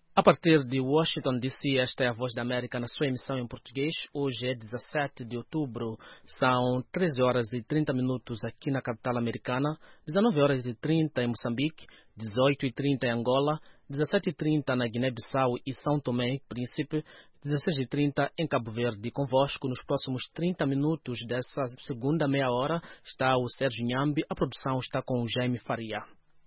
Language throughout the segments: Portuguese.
A partir de Washington, D.C., esta é a Voz da América na sua emissão em português. Hoje é 17 de outubro, são 13 horas e 30 minutos aqui na capital americana, 19 horas e 30 em Moçambique, 18 e 30 em Angola, 17 e 30 na Guiné-Bissau e São Tomé e Príncipe, 16 e 30 em Cabo Verde. Convosco nos próximos 30 minutos dessa segunda meia hora está o Sérgio Nhambi, a produção está com o Jaime Faria.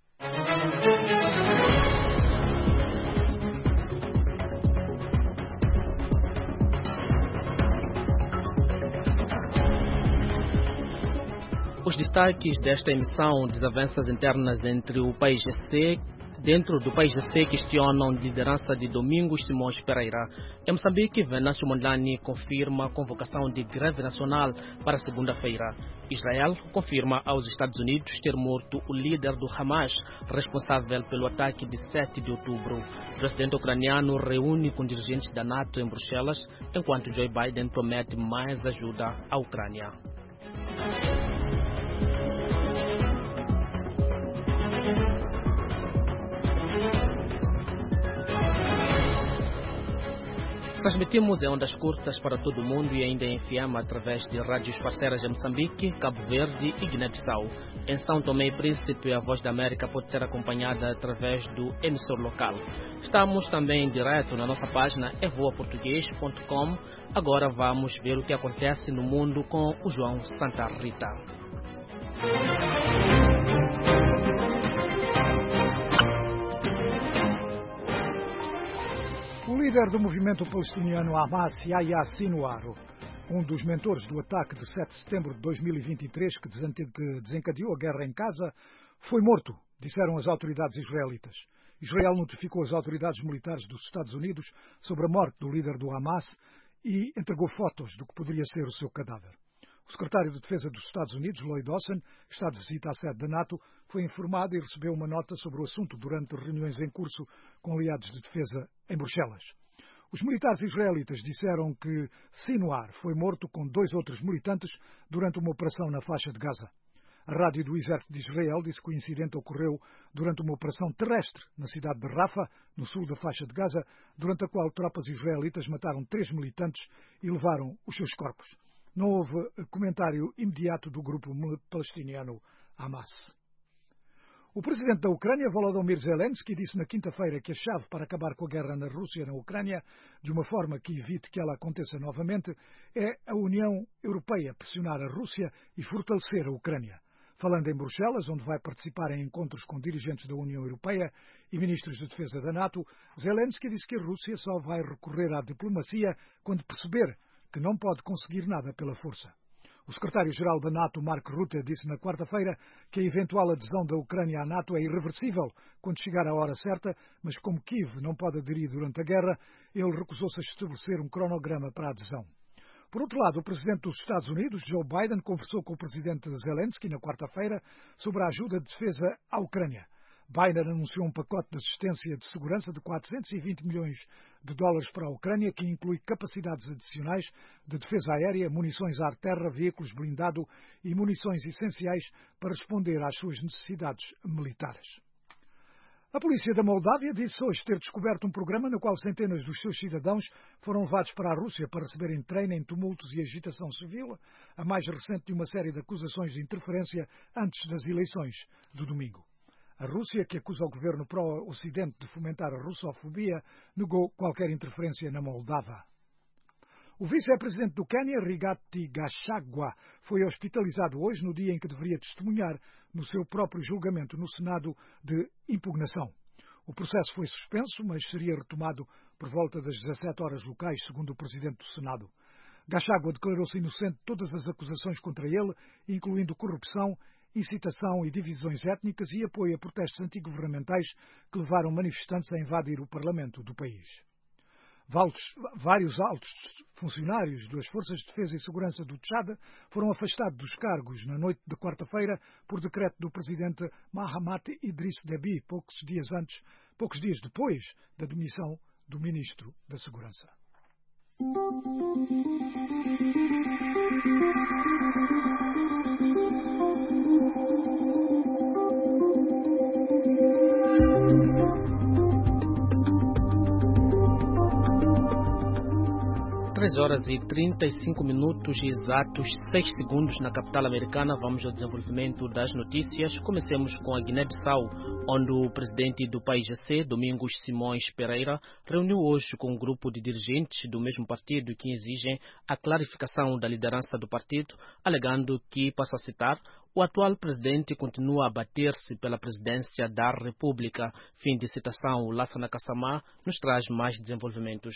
Os destaques desta emissão: desavenças internas entre o país GC. Dentro do país GC questionam a liderança de Domingos Simões Pereira. Em Moçambique, Venâncio Mondlane confirma a convocação de greve nacional para segunda-feira. Israel confirma aos Estados Unidos ter morto o líder do Hamas, responsável pelo ataque de 7 de outubro. O presidente ucraniano reúne com dirigentes da NATO em Bruxelas, enquanto Joe Biden promete mais ajuda à Ucrânia. Transmitimos em ondas curtas para todo o mundo e ainda em FM através de rádios parceiras em Moçambique, Cabo Verde e Guiné-Bissau. Em São Tomé e Príncipe, a Voz da América pode ser acompanhada através do emissor local. Estamos também em direto na nossa página evoaportugues.com. Agora vamos ver o que acontece no mundo com o João Santa Rita. O líder do movimento palestiniano Hamas, Yahya Sinwar, um dos mentores do ataque de 7 de setembro de 2023 que desencadeou a guerra em Gaza, foi morto, disseram as autoridades israelitas. Israel notificou as autoridades militares dos Estados Unidos sobre a morte do líder do Hamas e entregou fotos do que poderia ser o seu cadáver. O secretário de Defesa dos Estados Unidos, Lloyd Austin, que está de visita à sede da NATO, foi informado e recebeu uma nota sobre o assunto durante reuniões em curso com aliados de defesa em Bruxelas. Os militares israelitas disseram que Sinwar foi morto com 2 outros militantes durante uma operação na faixa de Gaza. A rádio do Exército de Israel disse que o incidente ocorreu durante uma operação terrestre na cidade de Rafah, no sul da faixa de Gaza, durante a qual tropas israelitas mataram 3 militantes e levaram os seus corpos. Não houve comentário imediato do grupo palestiniano Hamas. O presidente da Ucrânia, Volodymyr Zelensky, disse na quinta-feira que a chave para acabar com a guerra na Rússia e na Ucrânia, de uma forma que evite que ela aconteça novamente, é a União Europeia pressionar a Rússia e fortalecer a Ucrânia. Falando em Bruxelas, onde vai participar em encontros com dirigentes da União Europeia e ministros de defesa da NATO, Zelensky disse que a Rússia só vai recorrer à diplomacia quando perceber que não pode conseguir nada pela força. O secretário-geral da NATO, Mark Rutte, disse na quarta-feira que a eventual adesão da Ucrânia à NATO é irreversível quando chegar a hora certa, mas como Kiev não pode aderir durante a guerra, ele recusou-se a estabelecer um cronograma para a adesão. Por outro lado, o presidente dos Estados Unidos, Joe Biden, conversou com o presidente Zelensky na quarta-feira sobre a ajuda de defesa à Ucrânia. Biden anunciou um pacote de assistência de segurança de 420 milhões de dólares para a Ucrânia, que inclui capacidades adicionais de defesa aérea, munições ar-terra, veículos blindados e munições essenciais para responder às suas necessidades militares. A polícia da Moldávia disse hoje ter descoberto um programa no qual centenas dos seus cidadãos foram levados para a Rússia para receberem treino em tumultos e agitação civil, a mais recente de uma série de acusações de interferência antes das eleições do domingo. A Rússia, que acusa o governo pró-Ocidente de fomentar a russofobia, negou qualquer interferência na Moldávia. O vice-presidente do Quênia, Rigathi Gachagua, foi hospitalizado hoje no dia em que deveria testemunhar no seu próprio julgamento no Senado de impugnação. O processo foi suspenso, mas seria retomado por volta das 17 horas locais, segundo o presidente do Senado. Gachagua declarou-se inocente de todas as acusações contra ele, incluindo corrupção, incitação e divisões étnicas e apoio a protestos antigovernamentais que levaram manifestantes a invadir o parlamento do país. Vários altos funcionários das Forças de Defesa e Segurança do Tchad foram afastados dos cargos na noite de quarta-feira por decreto do presidente Mahamat Idriss Déby, poucos dias depois da demissão do ministro da Segurança. 13 horas e 35 minutos e exatos 6 segundos na capital americana. Vamos ao desenvolvimento das notícias. Comecemos com a Guiné-Bissau, onde o presidente do PAIGC, Domingos Simões Pereira, reuniu hoje com um grupo de dirigentes do mesmo partido que exigem a clarificação da liderança do partido, alegando que, passo a citar, o atual presidente continua a bater-se pela presidência da República. Fim de citação. Lassana Kassamá nos traz mais desenvolvimentos.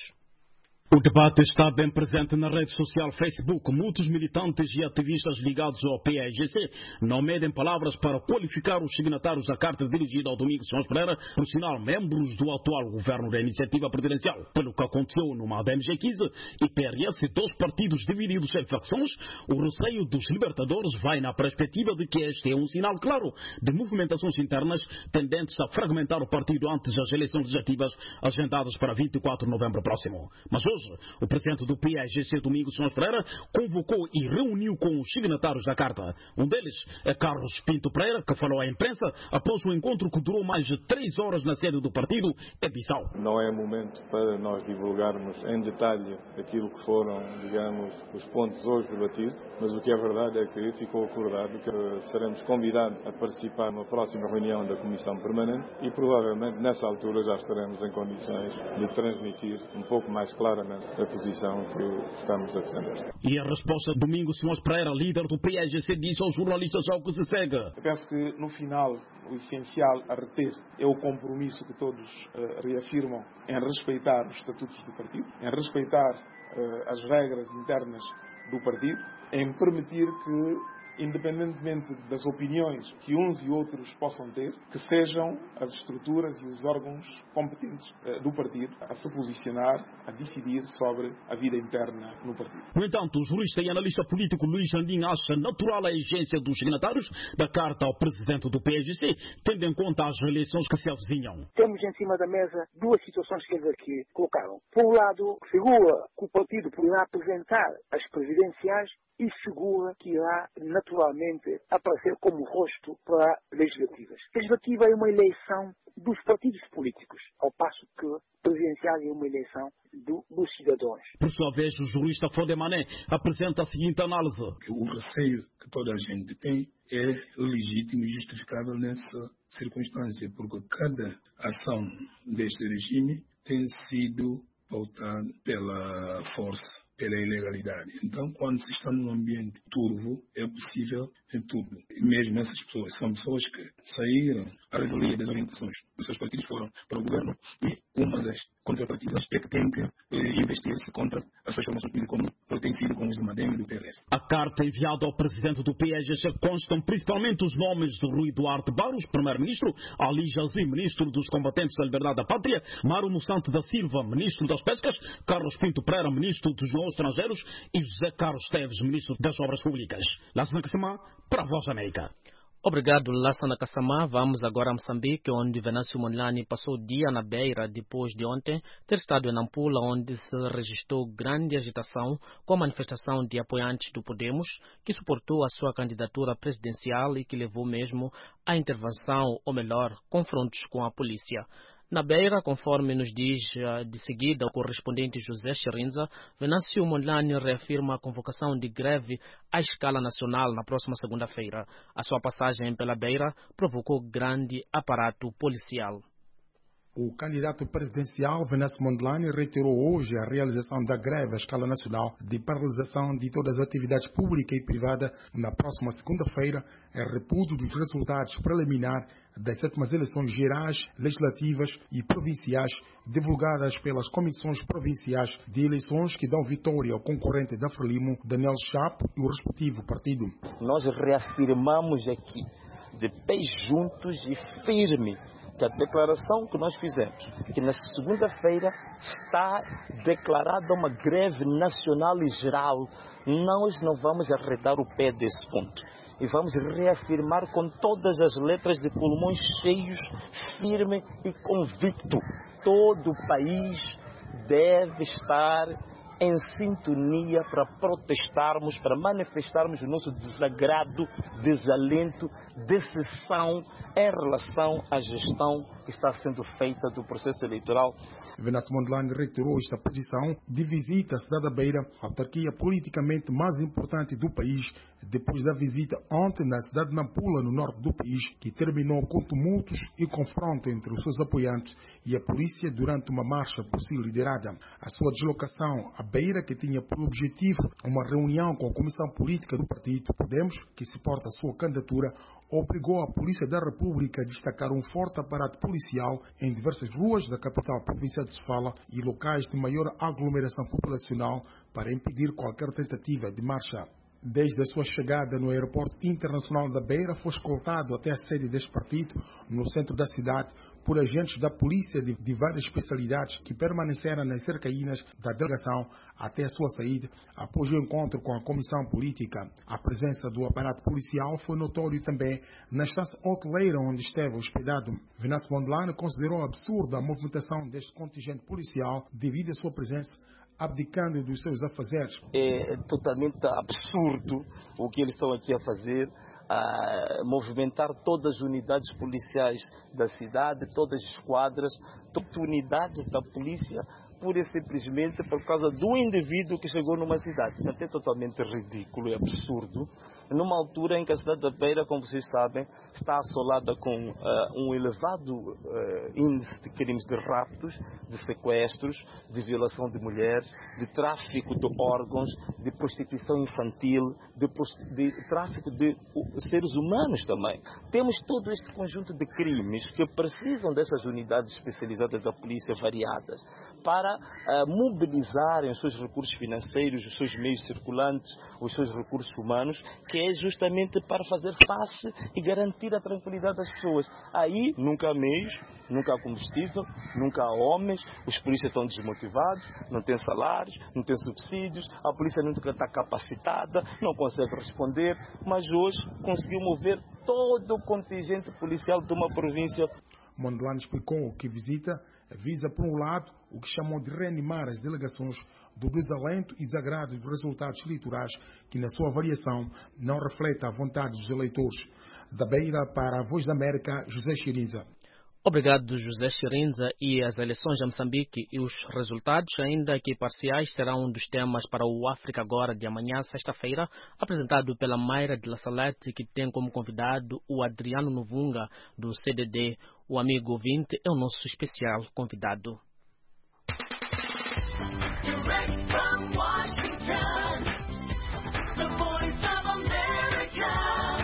O debate está bem presente na rede social Facebook. Muitos militantes e ativistas ligados ao PAIGC não medem palavras para qualificar os signatários da carta dirigida ao Domingos Simões Pereira, por sinal membros do atual governo da iniciativa presidencial. Pelo que aconteceu numa ADMG-15 e PRS, dois partidos divididos em facções, o receio dos libertadores vai na perspectiva de que este é um sinal claro de movimentações internas tendentes a fragmentar o partido antes das eleições legislativas agendadas para 24 de novembro próximo. Mas hoje, o presidente do PAIGC, Domingos Simões Pereira, convocou e reuniu com os signatários da carta. Um deles é Carlos Pinto Pereira, que falou à imprensa após um encontro que durou mais de 3 horas na sede do partido em Bissau. Não é momento para nós divulgarmos em detalhe aquilo que foram, digamos, os pontos hoje debatidos, mas o que é verdade é que ficou acordado que seremos convidados a participar na próxima reunião da Comissão Permanente e provavelmente nessa altura já estaremos em condições de transmitir um pouco mais claramente a posição que estamos a defender. E a resposta de Domingos Simões Pereira, líder do PAIGC, disse aos jornalistas ao que se segue. Eu penso que no final o essencial a reter é o compromisso que todos reafirmam em respeitar os estatutos do partido, em respeitar as regras internas do partido, em permitir que, independentemente das opiniões que uns e outros possam ter, que sejam as estruturas e os órgãos competentes do partido a se posicionar, a decidir sobre a vida interna no partido. No entanto, o jurista e analista político Luís Jandim acha natural a exigência dos signatários da carta ao presidente do PAIGC, tendo em conta as eleições que se avizinham. Temos em cima da mesa duas situações que eles aqui colocaram. Por um lado, figura que o partido poderá apresentar as presidenciais e figura que irá naturalmente aparecer como rosto para legislativas. Legislativa é uma eleição dos partidos políticos, ao passo que presidencial é uma eleição dos cidadãos. Por sua vez, o jurista Fodemané apresenta a seguinte análise. O receio que toda a gente tem é legítimo e justificável nessa circunstância, porque cada ação deste regime tem sido pautada pela força, pela ilegalidade. Então, quando se está num ambiente turvo, é possível tudo. E mesmo essas pessoas são pessoas que saíram à revelia das orientações dos seus partidos, foram para o governo, e uma das contrapartidas é que tem que investir-se contra as suas formações políticas, como tem sido com os do Madem e do PRS. A carta enviada ao presidente do PAIGC constam principalmente os nomes de Rui Duarte Barros, primeiro-ministro, Ali Jazim, ministro dos Combatentes da Liberdade da Pátria, Mário Mossante da Silva, ministro das Pescas, Carlos Pinto Pereira, ministro dos Negócios Estrangeiros, e José Carlos Teves, ministro das Obras Públicas. Lassana Kassamá, para a Voz América. Obrigado, Lassana Kassamá. Vamos agora a Moçambique, onde Venâncio Mondlane passou o dia na Beira depois de ontem ter estado em Nampula, onde se registrou grande agitação com a manifestação de apoiantes do Podemos, que suportou a sua candidatura presidencial e que levou mesmo à intervenção, ou melhor, confrontos com a polícia. Na Beira, conforme nos diz de seguida o correspondente José Chirinza, Venâncio Mondlane reafirma a convocação de greve à escala nacional na próxima segunda-feira. A sua passagem pela Beira provocou grande aparato policial. O candidato presidencial Venâncio Mondlane reiterou hoje a realização da greve à escala nacional de paralisação de todas as atividades públicas e privadas na próxima segunda-feira, em repúdio dos resultados preliminares das 7ª eleições gerais, legislativas e provinciais divulgadas pelas comissões provinciais de eleições que dão vitória ao concorrente da Frelimo, Daniel Chapo, e o respectivo partido. Nós reafirmamos aqui, de pés juntos e firme, que a declaração que nós fizemos, que na segunda-feira está declarada uma greve nacional e geral, nós não vamos arredar o pé desse ponto. E vamos reafirmar com todas as letras de pulmões cheios, firme e convicto. Todo o país deve estar em sintonia para protestarmos, para manifestarmos o nosso desagrado, desalento, decepção em relação à gestão que está sendo feita do processo eleitoral. Venâncio Mondlane reiterou esta posição de visita à cidade da Beira, a autarquia politicamente mais importante do país, depois da visita ontem na cidade de Nampula, no norte do país, que terminou com tumultos e confronto entre os seus apoiantes e a polícia durante uma marcha por si liderada. A sua deslocação à Beira, que tinha por objetivo uma reunião com a Comissão Política do Partido Podemos, que suporta a sua candidatura, obrigou a Polícia da República a destacar um forte aparato policial em diversas ruas da capital provincial de Sofala e locais de maior aglomeração populacional para impedir qualquer tentativa de marcha. Desde a sua chegada no Aeroporto Internacional da Beira, foi escoltado até a sede deste partido, no centro da cidade, por agentes da polícia de várias especialidades que permaneceram nas cercaínas da delegação até a sua saída, após o encontro com a Comissão Política. A presença do aparato policial foi notório também na estância hoteleira onde esteve hospedado. Venâncio Mondlane considerou absurda a movimentação deste contingente policial devido à sua presença, abdicando dos seus afazeres. É totalmente absurdo o que eles estão aqui a fazer, a movimentar todas as unidades policiais da cidade, todas as esquadras, todas as unidades da polícia, pura e simplesmente por causa do indivíduo que chegou numa cidade. Isso é totalmente ridículo e absurdo. Numa altura em que a cidade da Beira, como vocês sabem, está assolada com um elevado índice de crimes de raptos, de sequestros, de violação de mulheres, de tráfico de órgãos, de prostituição infantil, de tráfico de seres humanos também. Temos todo este conjunto de crimes que precisam dessas unidades especializadas da polícia variadas para mobilizarem os seus recursos financeiros, os seus meios circulantes, os seus recursos humanos, que é justamente para fazer face e garantir a tranquilidade das pessoas. Aí nunca há meios, nunca há combustível, nunca há homens, os polícias estão desmotivados, não têm salários, não têm subsídios, a polícia nunca está capacitada, não consegue responder, mas hoje conseguiu mover todo o contingente policial de uma província. Mondlane explicou que visita visa, por um lado, o que chamou de reanimar as delegações do desalento e desagrado dos resultados eleitorais, que na sua variação não reflete a vontade dos eleitores. Da Beira para a Voz da América, José Chirinza. Obrigado, José Chirinza. E as eleições de Moçambique e os resultados, ainda que parciais, serão um dos temas para o África Agora de amanhã, sexta-feira, apresentado pela Mayra de La Salete, que tem como convidado o Adriano Novunga, do CDD. O amigo ouvinte é o nosso especial convidado. Direct from Washington, the Voice of America,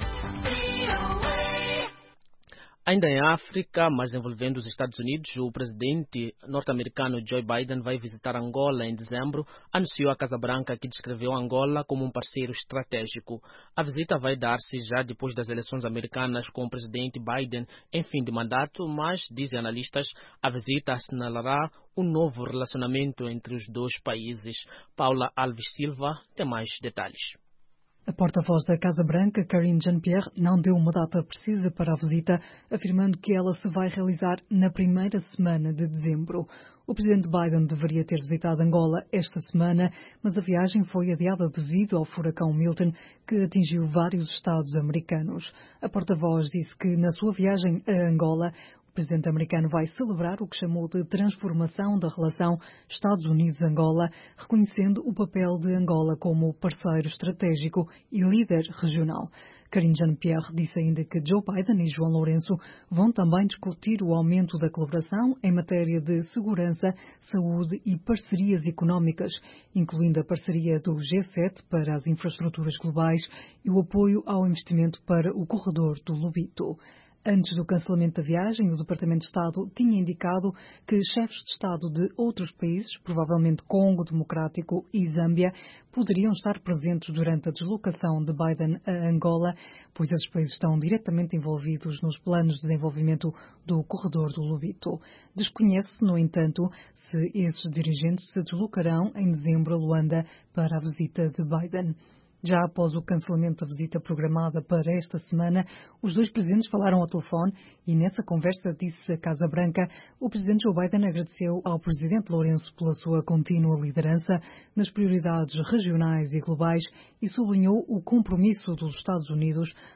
VOA. Ainda em África, mas envolvendo os Estados Unidos, o presidente norte-americano Joe Biden vai visitar Angola em dezembro, anunciou a Casa Branca, que descreveu Angola como um parceiro estratégico. A visita vai dar-se já depois das eleições americanas, com o presidente Biden em fim de mandato, mas, dizem analistas, a visita assinalará um novo relacionamento entre os dois países. Paula Alves Silva tem mais detalhes. A porta-voz da Casa Branca, Karine Jean-Pierre, não deu uma data precisa para a visita, afirmando que ela se vai realizar na primeira semana de dezembro. O presidente Biden deveria ter visitado Angola esta semana, mas a viagem foi adiada devido ao furacão Milton, que atingiu vários estados americanos. A porta-voz disse que, na sua viagem a Angola, o presidente americano vai celebrar o que chamou de transformação da relação Estados Unidos-Angola, reconhecendo o papel de Angola como parceiro estratégico e líder regional. Karine Jean-Pierre disse ainda que Joe Biden e João Lourenço vão também discutir o aumento da colaboração em matéria de segurança, saúde e parcerias económicas, incluindo a parceria do G7 para as infraestruturas globais e o apoio ao investimento para o corredor do Lobito. Antes do cancelamento da viagem, o Departamento de Estado tinha indicado que chefes de Estado de outros países, provavelmente Congo Democrático e Zâmbia, poderiam estar presentes durante a deslocação de Biden a Angola, pois esses países estão diretamente envolvidos nos planos de desenvolvimento do corredor do Lobito. Desconhece, no entanto, se esses dirigentes se deslocarão em dezembro a Luanda para a visita de Biden. Já após o cancelamento da visita programada para esta semana, os dois presidentes falaram ao telefone e nessa conversa, disse a Casa Branca, o presidente Joe Biden agradeceu ao presidente Lourenço pela sua contínua liderança nas prioridades regionais e globais e sublinhou o compromisso dos Estados Unidos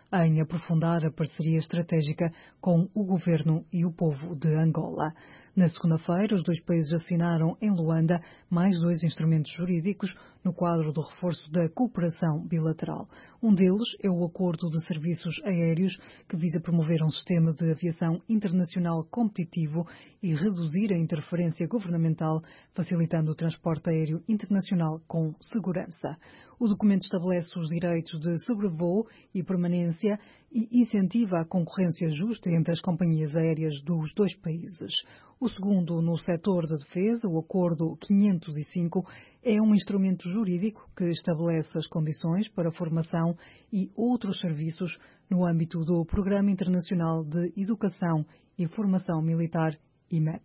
em aprofundar a parceria estratégica com o governo e o povo de Angola. Na segunda-feira, os dois países assinaram em Luanda mais 2 instrumentos jurídicos no quadro do reforço da cooperação bilateral. Um deles é o Acordo de Serviços Aéreos, que visa promover um sistema de aviação internacional competitivo e reduzir a interferência governamental, facilitando o transporte aéreo internacional com segurança. O documento estabelece os direitos de sobrevoo e permanência e incentiva a concorrência justa entre as companhias aéreas dos dois países. O segundo, no setor da defesa, o Acordo 505, é um instrumento jurídico que estabelece as condições para a formação e outros serviços no âmbito do Programa Internacional de Educação e Formação Militar, IMET.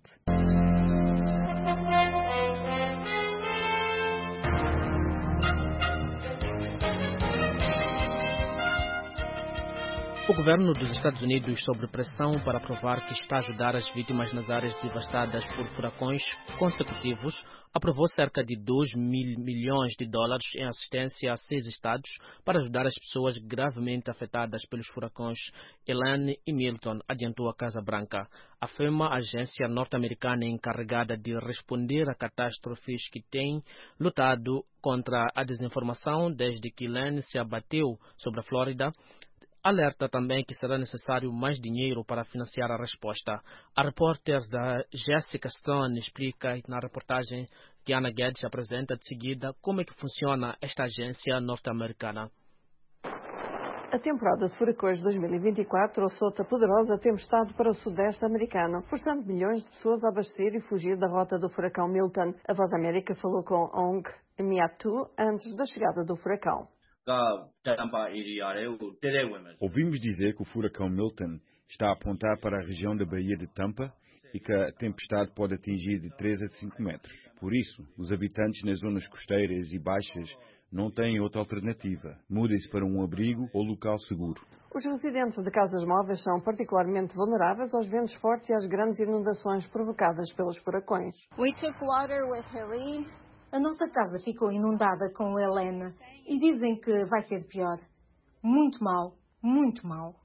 O governo dos Estados Unidos, sob pressão para provar que está a ajudar as vítimas nas áreas devastadas por furacões consecutivos, aprovou cerca de 2 mil milhões de dólares em assistência a 6 estados para ajudar as pessoas gravemente afetadas pelos furacões Helene e Milton, adiantou a Casa Branca. A FEMA, a agência norte-americana encarregada de responder a catástrofes que tem lutado contra a desinformação desde que Helene se abateu sobre a Flórida, alerta também que será necessário mais dinheiro para financiar a resposta. A repórter da Jessica Stone explica na reportagem que Ana Guedes apresenta de seguida como é que funciona esta agência norte-americana. A temporada de furacões 2024 trouxe outra poderosa tempestade para o sudeste americano, forçando milhões de pessoas a abastecer e fugir da rota do furacão Milton. A Voz da América falou com Ong Miatu antes da chegada do furacão. Ouvimos dizer que o furacão Milton está a apontar para a região da Baía de Tampa e que a tempestade pode atingir de 3 a 5 metros. Por isso, os habitantes nas zonas costeiras e baixas não têm outra alternativa. Mudem-se para um abrigo ou local seguro. Os residentes de casas móveis são particularmente vulneráveis aos ventos fortes e às grandes inundações provocadas pelos furacões. A nossa casa ficou inundada com o Helene e dizem que vai ser pior. Muito mal, muito mal.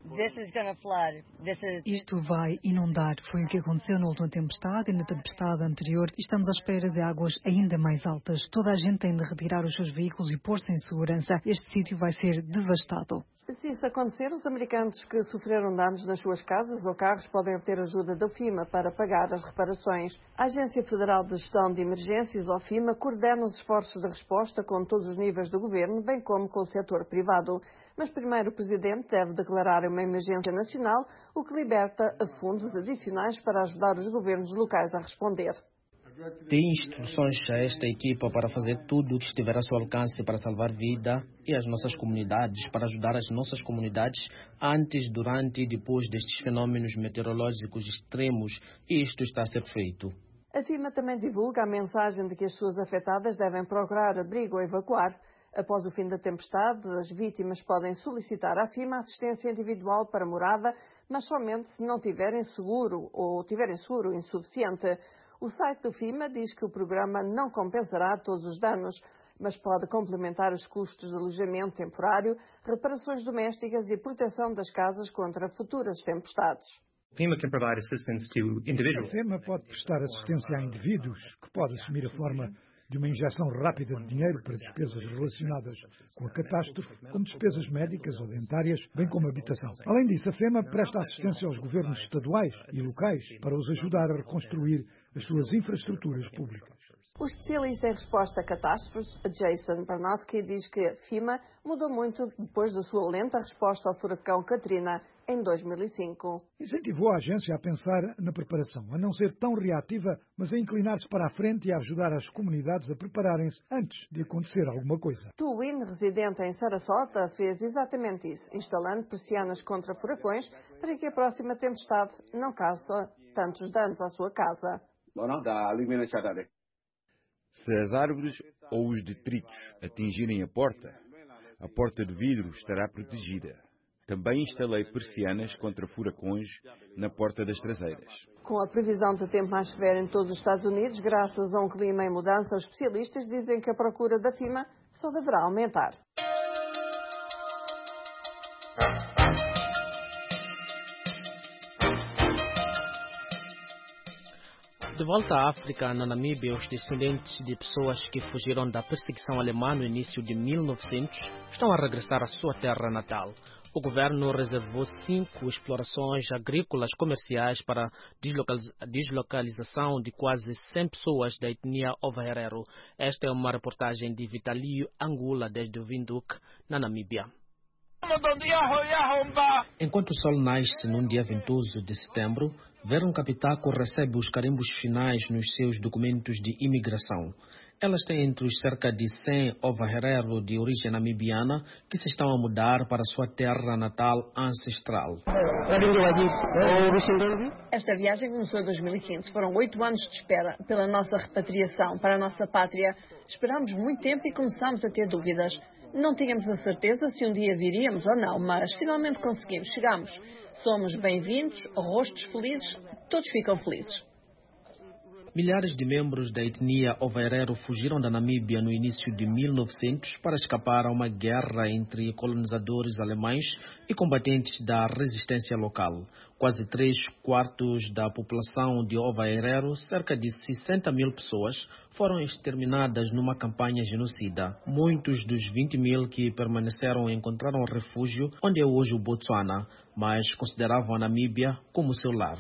Isto vai inundar. Foi o que aconteceu na última tempestade e na tempestade anterior. Estamos à espera de águas ainda mais altas. Toda a gente tem de retirar os seus veículos e pôr-se em segurança. Este sítio vai ser devastado. Se isso acontecer, os americanos que sofreram danos nas suas casas ou carros podem obter ajuda da FEMA para pagar as reparações. A Agência Federal de Gestão de Emergências, ou FEMA, coordena os esforços de resposta com todos os níveis do governo, bem como com o setor privado. Mas primeiro o Presidente deve declarar uma emergência nacional, o que liberta fundos adicionais para ajudar os governos locais a responder. Tem instruções a esta equipa para fazer tudo o que estiver a seu alcance para salvar vida e as nossas comunidades, para ajudar as nossas comunidades antes, durante e depois destes fenômenos meteorológicos extremos, e isto está a ser feito. A FEMA também divulga a mensagem de que as pessoas afetadas devem procurar abrigo ou evacuar. Após o fim da tempestade, as vítimas podem solicitar à FEMA assistência individual para morada, mas somente se não tiverem seguro ou tiverem seguro insuficiente. O site do FEMA diz que o programa não compensará todos os danos, mas pode complementar os custos de alojamento temporário, reparações domésticas e proteção das casas contra futuras tempestades. A FEMA pode prestar assistência a indivíduos, que pode assumir a forma de uma injeção rápida de dinheiro para despesas relacionadas com a catástrofe, como despesas médicas ou dentárias, bem como habitação. Além disso, a FEMA presta assistência aos governos estaduais e locais para os ajudar a reconstruir as suas infraestruturas públicas. O especialista em resposta a catástrofes, Jason Barnowski, diz que a FEMA mudou muito depois da sua lenta resposta ao furacão Katrina em 2005. Incentivou a agência a pensar na preparação, a não ser tão reativa, mas a inclinar-se para a frente e a ajudar as comunidades a prepararem-se antes de acontecer alguma coisa. Tu Win, residente em Sarasota, fez exatamente isso, instalando persianas contra furacões para que a próxima tempestade não cause tantos danos à sua casa. Se as árvores ou os detritos atingirem a porta de vidro estará protegida. Também instalei persianas contra furacões na porta das traseiras. Com a previsão de tempo mais severo em todos os Estados Unidos, graças a um clima em mudança, os especialistas dizem que a procura da FEMA só deverá aumentar. De volta à África, na Namíbia, os descendentes de pessoas que fugiram da perseguição alemã no início de 1900 estão a regressar à sua terra natal. O governo reservou 5 explorações agrícolas comerciais para a deslocalização de quase 100 pessoas da etnia Ovaherero. Esta é uma reportagem de Vitalio Angula desde o Windhoek, na Namíbia. Enquanto o sol nasce num dia ventoso de setembro, Veron Capitaco recebe os carimbos finais nos seus documentos de imigração. Elas têm entre os cerca de 100 Ovaherero de origem namibiana que se estão a mudar para sua terra natal ancestral. Esta viagem começou em 2015. Foram 8 anos de espera pela nossa repatriação para a nossa pátria. Esperámos muito tempo e começámos a ter dúvidas. Não tínhamos a certeza se um dia viríamos ou não, mas finalmente conseguimos, chegamos. Somos bem-vindos, rostos felizes, todos ficam felizes. Milhares de membros da etnia Ovaherero fugiram da Namíbia no início de 1900 para escapar a uma guerra entre colonizadores alemães e combatentes da resistência local. Quase 3/4 da população de Ovaherero, cerca de 60 mil pessoas, foram exterminadas numa campanha genocida. Muitos dos 20 mil que permaneceram encontraram refúgio onde é hoje o Botsuana, mas consideravam a Namíbia como seu lar.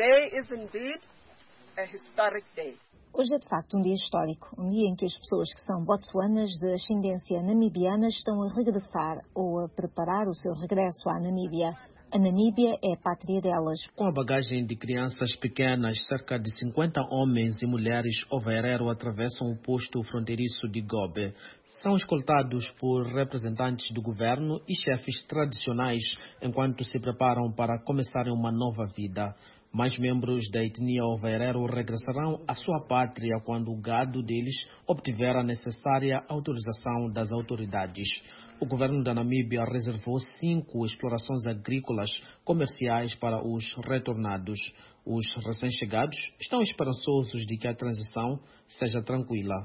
Hoje é de facto um dia histórico, um dia em que as pessoas que são botsuanas de ascendência namibiana estão a regressar ou a preparar o seu regresso à Namíbia. A Namíbia é a pátria delas. Com a bagagem de crianças pequenas, cerca de 50 homens e mulheres Ovaherero atravessam o posto fronteiriço de Gobe. São escoltados por representantes do governo e chefes tradicionais enquanto se preparam para começarem uma nova vida. Mais membros da etnia Ovaherero regressarão à sua pátria quando o gado deles obtiver a necessária autorização das autoridades. O governo da Namíbia reservou 5 explorações agrícolas comerciais para os retornados. Os recém-chegados estão esperançosos de que a transição seja tranquila.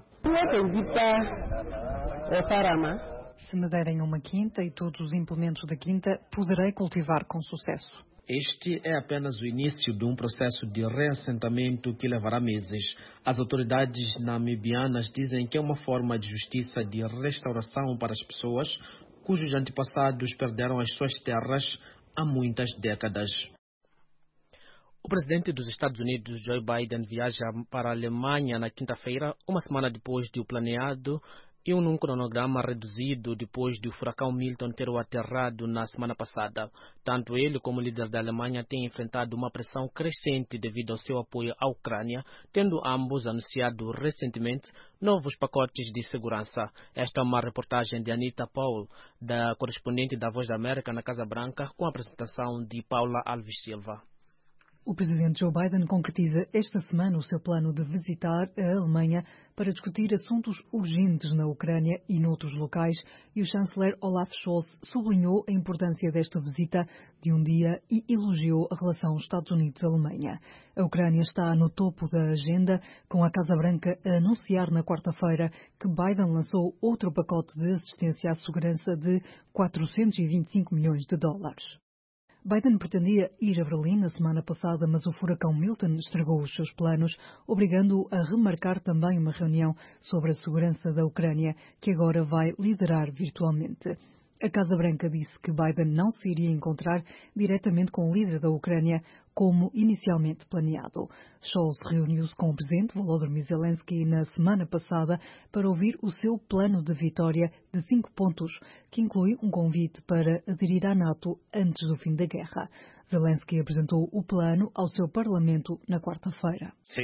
Se me derem uma quinta e todos os implementos da quinta, poderei cultivar com sucesso. Este é apenas o início de um processo de reassentamento que levará meses. As autoridades namibianas dizem que é uma forma de justiça de restauração para as pessoas cujos antepassados perderam as suas terras há muitas décadas. O presidente dos Estados Unidos, Joe Biden, viaja para a Alemanha na quinta-feira, uma semana depois do planeado e num cronograma reduzido depois do furacão Milton ter o aterrado na semana passada. Tanto ele como o líder da Alemanha têm enfrentado uma pressão crescente devido ao seu apoio à Ucrânia, tendo ambos anunciado recentemente novos pacotes de segurança. Esta é uma reportagem de Anita Paul, da correspondente da Voz da América na Casa Branca, com a apresentação de Paula Alves Silva. O presidente Joe Biden concretiza esta semana o seu plano de visitar a Alemanha para discutir assuntos urgentes na Ucrânia e noutros locais, e o chanceler Olaf Scholz sublinhou a importância desta visita de um dia e elogiou a relação Estados Unidos-Alemanha. A Ucrânia está no topo da agenda, com a Casa Branca a anunciar na quarta-feira que Biden lançou outro pacote de assistência à segurança de 425 milhões de dólares. Biden pretendia ir a Berlim na semana passada, mas o furacão Milton estragou os seus planos, obrigando-o a remarcar também uma reunião sobre a segurança da Ucrânia, que agora vai liderar virtualmente. A Casa Branca disse que Biden não se iria encontrar diretamente com o líder da Ucrânia, como inicialmente planeado. Scholz reuniu-se com o presidente Volodymyr Zelensky na semana passada para ouvir o seu plano de vitória de 5 pontos, que inclui um convite para aderir à NATO antes do fim da guerra. Zelensky apresentou o plano ao seu parlamento na quarta-feira. Este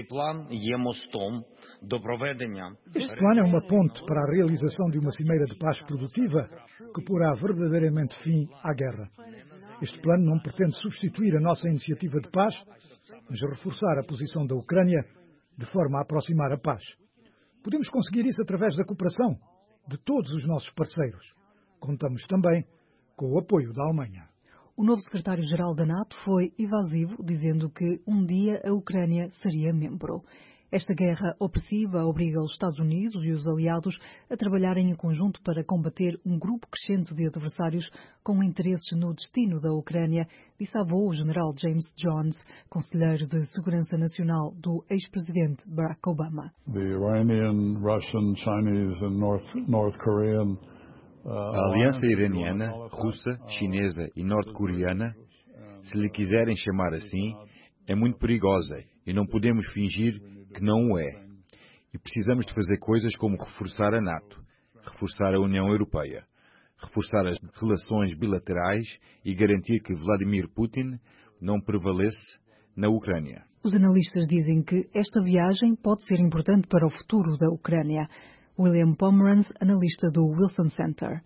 plano é uma ponte para a realização de uma cimeira de paz produtiva que porá verdadeiramente fim à guerra. Este plano não pretende substituir a nossa iniciativa de paz, mas reforçar a posição da Ucrânia de forma a aproximar a paz. Podemos conseguir isso através da cooperação de todos os nossos parceiros. Contamos também com o apoio da Alemanha. O novo secretário-geral da NATO foi evasivo, dizendo que um dia a Ucrânia seria membro. Esta guerra opressiva obriga os Estados Unidos e os aliados a trabalharem em conjunto para combater um grupo crescente de adversários com interesses no destino da Ucrânia, disse à VOA o general James Jones, conselheiro de Segurança Nacional do ex-presidente Barack Obama. The Iranian, Russian, Chinese and North Korean a aliança iraniana, russa, chinesa e norte-coreana, se lhe quiserem chamar assim, é muito perigosa e não podemos fingir que não o é. E precisamos de fazer coisas como reforçar a NATO, reforçar a União Europeia, reforçar as relações bilaterais e garantir que Vladimir Putin não prevaleça na Ucrânia. Os analistas dizem que esta viagem pode ser importante para o futuro da Ucrânia. William Pomeranz, analista do Wilson Center.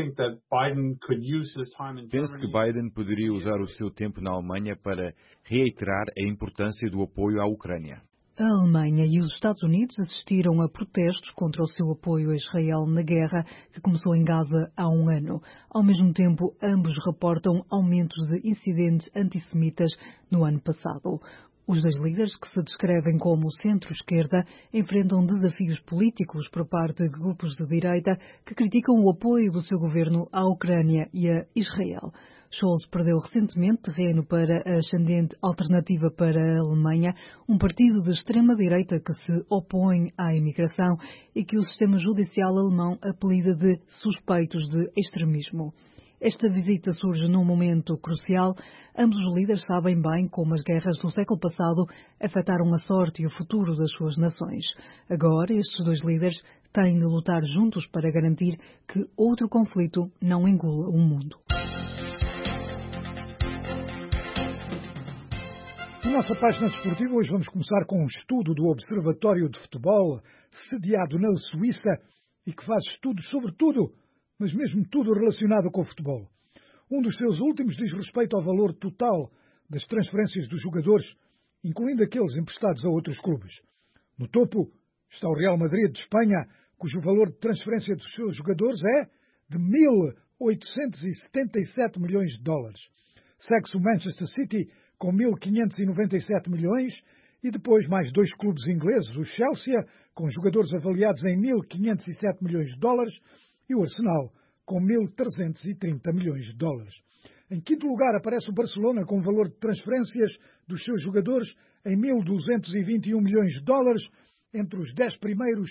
Penso que Biden poderia usar o seu tempo na Alemanha para reiterar a importância do apoio à Ucrânia. A Alemanha e os Estados Unidos assistiram a protestos contra o seu apoio a Israel na guerra que começou em Gaza há um ano. Ao mesmo tempo, ambos reportam aumentos de incidentes antissemitas no ano passado. Os dois líderes, que se descrevem como centro-esquerda, enfrentam desafios políticos por parte de grupos de direita que criticam o apoio do seu governo à Ucrânia e a Israel. Scholz perdeu recentemente terreno para a ascendente Alternativa para a Alemanha, um partido de extrema-direita que se opõe à imigração e que o sistema judicial alemão apelida de suspeitos de extremismo. Esta visita surge num momento crucial. Ambos os líderes sabem bem como as guerras do século passado afetaram a sorte e o futuro das suas nações. Agora, estes dois líderes têm de lutar juntos para garantir que outro conflito não engula o mundo. Na nossa página desportiva, hoje vamos começar com um estudo do Observatório de Futebol, sediado na Suíça, e que faz estudos sobre tudo, mas mesmo tudo relacionado com o futebol. Um dos seus últimos diz respeito ao valor total das transferências dos jogadores, incluindo aqueles emprestados a outros clubes. No topo está o Real Madrid de Espanha, cujo valor de transferência dos seus jogadores é de 1.877 milhões de dólares. Segue-se o Manchester City com 1.597 milhões e depois mais dois clubes ingleses, o Chelsea, com jogadores avaliados em 1.507 milhões de dólares, e o Arsenal, com 1.330 milhões de dólares. Em quinto lugar aparece o Barcelona, com um valor de transferências dos seus jogadores em 1.221 milhões de dólares. Entre os 10 primeiros,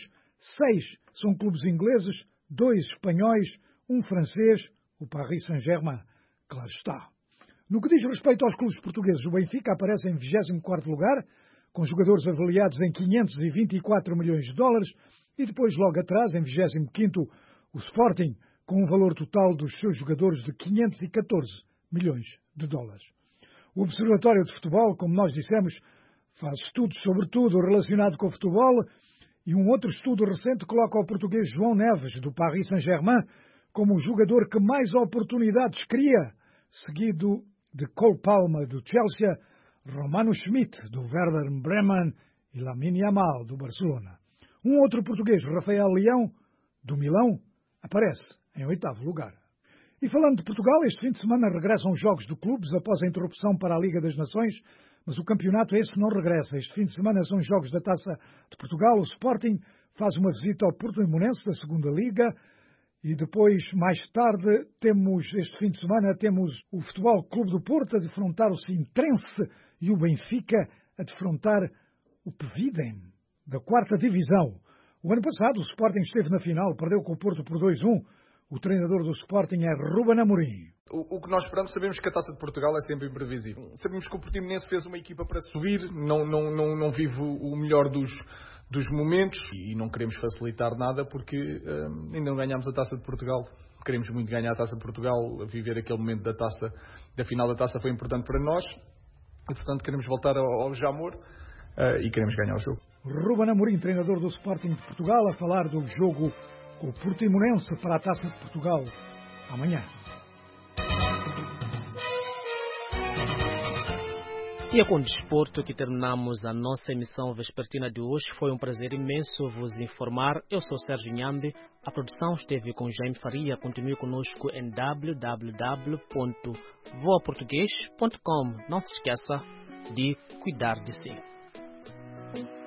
6 são clubes ingleses, 2 espanhóis, um francês, o Paris Saint-Germain. Claro está. No que diz respeito aos clubes portugueses, o Benfica aparece em 24º lugar, com jogadores avaliados em 524 milhões de dólares, e depois, logo atrás, em 25º, o Sporting, com um valor total dos seus jogadores de 514 milhões de dólares. O Observatório de Futebol, como nós dissemos, faz estudos sobre tudo relacionado com o futebol, e um outro estudo recente coloca o português João Neves, do Paris Saint-Germain, como o jogador que mais oportunidades cria, seguido de Cole Palmer, do Chelsea, Romano Schmidt, do Werder Bremen e Lamine Yamal, do Barcelona. Um outro português, Rafael Leão, do Milão, aparece em 8º lugar. E falando de Portugal, este fim de semana regressam os jogos de clubes após a interrupção para a Liga das Nações, mas o campeonato esse não regressa. Este fim de semana são os jogos da Taça de Portugal. O Sporting faz uma visita ao Portimonense da 2ª Liga e depois, mais tarde, este fim de semana, temos o Futebol Clube do Porto a defrontar o Sintrense e o Benfica a defrontar o Peviden, da 4ª Divisão. O ano passado, o Sporting esteve na final, perdeu com o Porto por 2-1. O treinador do Sporting é Ruben Amorim. O que nós esperamos, sabemos que a Taça de Portugal é sempre imprevisível. Sabemos que o Portimonense fez uma equipa para subir, não vive o melhor dos momentos e não queremos facilitar nada porque ainda não ganhámos a Taça de Portugal. Queremos muito ganhar a Taça de Portugal, viver aquele momento da final da Taça foi importante para nós e, portanto, queremos voltar ao Jamor e queremos ganhar o jogo. Ruben Amorim, treinador do Sporting de Portugal, a falar do jogo com o Portimonense para a Taça de Portugal amanhã. E é com o desporto que terminamos a nossa emissão vespertina de hoje. Foi um prazer imenso vos informar. Eu sou Sérgio Nhambe. A produção esteve com Jaime Faria. Continue conosco em www.voaportugues.com. Não se esqueça de cuidar de si.